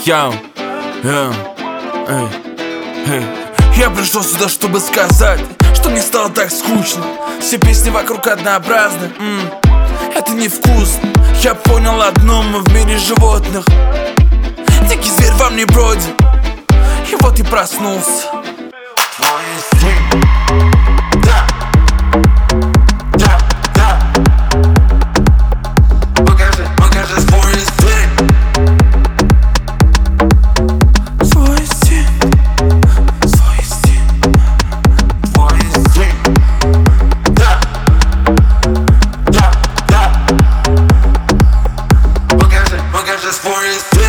Я пришел сюда, чтобы сказать, что мне стало так скучно. Все песни вокруг однообразны. Это невкусно. Я понял одно: мы в мире животных. Дикий зверь во мне бродит. И вот и проснулся. Да, да, да. Покажи свой стиль. Свой стиль. Свой стиль. Твой стиль. Да, да, да. Покажи свой стиль.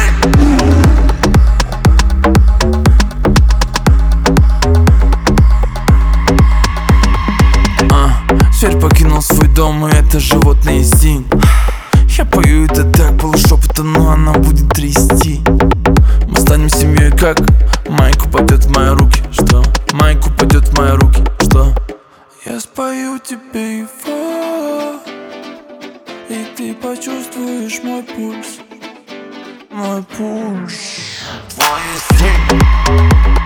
Зверь покинул свой дом, и это животный инстинкт. Я пою это так, полушепотом, но она будет трясти. Мы станем семьей, как Майк упадет в мои руки. Что? Майк упадет в мои руки. Что? Я спою тебе его, и ты почувствуешь мой пульс. Мой пульс. Твой стиль.